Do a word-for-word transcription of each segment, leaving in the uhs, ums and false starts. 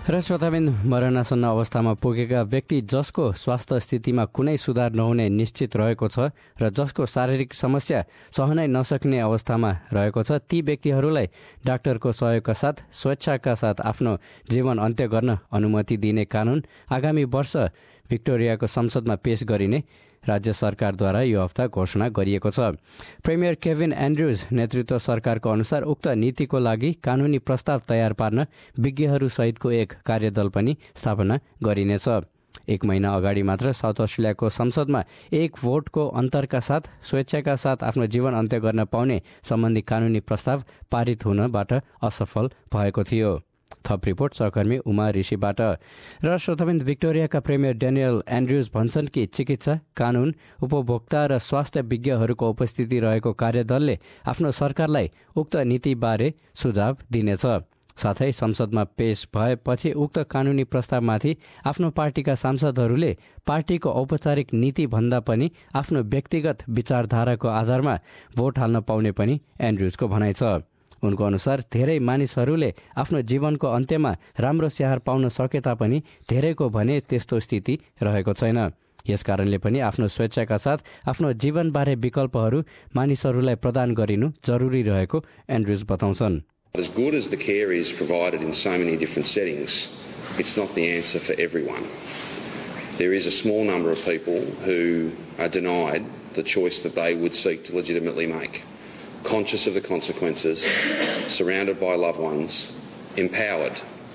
र श्रोताबिन, मरणासन्न अवस्थामा पुगेका व्यक्ति जसको स्वास्थ्य स्थितिमा कुनै सुधार नहुने निश्चित रहेको छ र जसको शारीरिक समस्या सहनै नसक्ने अवस्थामा रहेको छ, ती व्यक्तिहरूलाई डाक्टरको सहयोगका साथ स्वेच्छाका साथ आफ्नो जीवन अन्त्य गर्न अनुमति दिने कानून आगामी वर्ष भिक्टोरियाको संसदमा पेश गरिने राज्य सरकारद्वारा यो हप्ता घोषणा गरिएको छ। प्रिमियर केभिन एन्ड्रुज नेतृत्व सरकारको अनुसार उक्त नीतिको लागि कानूनी प्रस्ताव तयार पार्न विज्ञहरू सहितको एक कार्यदल पनि स्थापना गरिनेछ। एक महिना अगाडि मात्र साउथ अस्ट्रेलियाको संसदमा एक भोटको अन्तरका साथ स्वेच्छाका साथ आफ्नो जीवन अन्त्य गर्न पाउने सम्बन्धी कानूनी प्रस्ताव पारित हुनबाट असफल भएको थियो। थप रिपोर्ट सहकर्मी उमा ऋषिबाट। र श्रोताबिन्द, भिक्टोरियाका प्रिमियर डेनियल एन्ड्रुज भन्छन् कि चिकित्सा, कानून, उपभोक्ता र स्वास्थ्य विज्ञहरूको उपस्थिति रहेको कार्यदलले आफ्नो सरकारलाई उक्त नीतिबारे सुझाव दिनेछ। साथै संसदमा पेश भएपछि उक्त कानूनी प्रस्तावमाथि आफ्नो पार्टीका सांसदहरूले पार्टीको औपचारिक नीति भन्दा पनि आफ्नो व्यक्तिगत विचारधाराको आधारमा भोट हाल्न पाउने पनि एन्ड्रुजको भनाइ छ। उनको अनुसार धेरै मानिसहरूले आफ्नो जीवनको अन्त्यमा राम्रो स्याहार पाउन सके तापनि धेरैको भने त्यस्तो स्थिति रहेको छैन। यसकारणले पनि आफ्नो स्वेच्छाका साथ आफ्नो जीवनबारे विकल्पहरू मानिसहरूलाई प्रदान गरिनु जरुरी रहेको एन्ड्रुज बताउँछन्। As good as the care is provided in so many different settings, it's not the answer for everyone. There is a small number of people who are denied the choice that they would seek to legitimately make. Conscious of the consequences, surrounded by loved ones, empowered,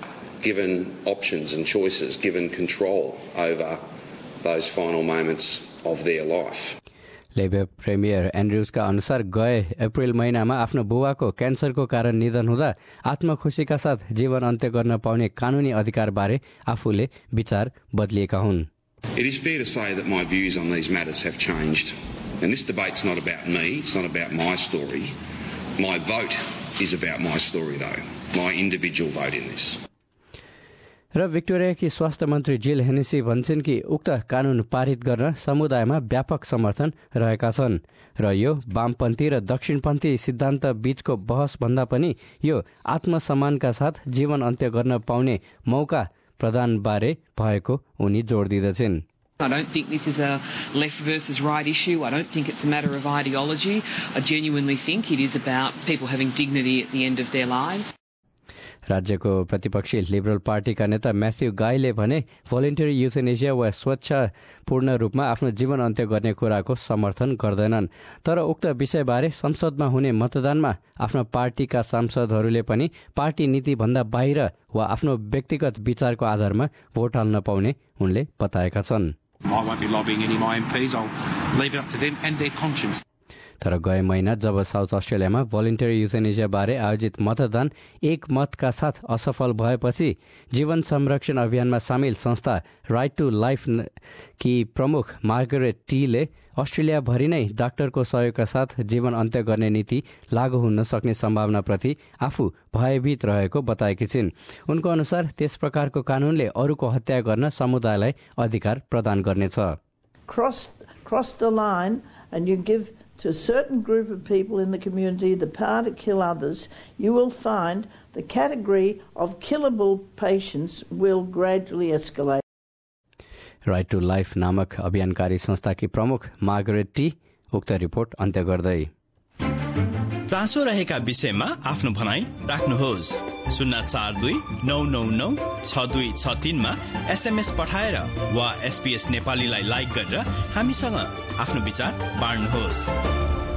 given options and choices, given control over those final moments of their life. Labour premier एन्ड्रुजका अनुसार गए April महिनामा आफ्नो बुवाको क्यान्सरको कारण निधन हुँदा आत्मखुसीका साथ जीवन अन्त्य गर्न पाउने कानूनी अधिकारबारे आफूले विचार बदलिएका हुन्। It is fair to say that my views on these matters have changed. And this debate's not about me, it's not about my story. My vote is about my story though, my individual vote in this. र भिक्टोरियाकी स्वास्थ्य मन्त्री जिल Hennessy भन्छन् कि उक्त कानून पारित गर्न समुदायमा व्यापक समर्थन रहेका छन् र यो वामपन्थी र दक्षिणपन्थी सिद्धान्त बीचको बहस भन्दा पनि यो आत्मसम्मानका साथ जीवन अन्त्य गर्न पाउने मौका प्रदान बारे भएको उनी जोड दिँदछन्। I don't think this is a left versus right issue. I don't think it's a matter of ideology. I genuinely think it is about people having dignity at the end of their lives. राज्यको प्रतिपक्षी liberal पार्टीका नेता Matthew गाईले भने voluntary युथेनेसिया वा स्वच्छ पूर्ण रूपमा आफ्नो जीवन अन्त्य गर्ने कुराको समर्थन गर्दैनन्। तर उक्त विषयबारे संसदमा हुने मतदानमा आफ्ना पार्टीका सांसदहरूले पनि पार्टी नीति भन्दा बाहिर वा आफ्नो व्यक्तिगत विचारको आधारमा भोट हाल्न पाउने उनले बताएका छन्। I won't be lobbying any of my M Ps. I'll leave it up to them and their conscience. तर गए महिना जब साउथ अस्ट्रेलियामा भोलिन्टरी युथेनेसिया बारे आयोजित मतदान एक मतका साथ असफल भएपछि जीवन संरक्षण अभियानमा सामेल संस्था राइट टु लाइफ की प्रमुख मार्गरेट टीले अस्ट्रेलियाभरि नै डाक्टरको सहयोगका साथ जीवन अन्त्य गर्ने नीति लागू हुन सक्ने सम्भावनाप्रति आफू भयभीत रहेको बताएकी छिन्। उनको अनुसार त्यस प्रकारको कानूनले अरूको हत्या गर्न समुदायलाई अधिकार प्रदान गर्नेछ। Cross, cross the line and you give to a certain group of people in the community the power to kill others, you will find the category of killable patients will gradually escalate. Right to life नामक अभियानकारी संस्थाकी प्रमुख Margaret T उक्त report अन्त्य गर्दै चासो रहेका विषयमा आफ्नो भनाई राख्नुहोस्। शून्य चार दुई नौ नौ नौ छ दुई छ तीनमा एसएमएस पठाएर वा एसपीएस नेपालीलाई लाइक गरेर हामीसँग आफ्नो विचार बाँड्नुहोस्।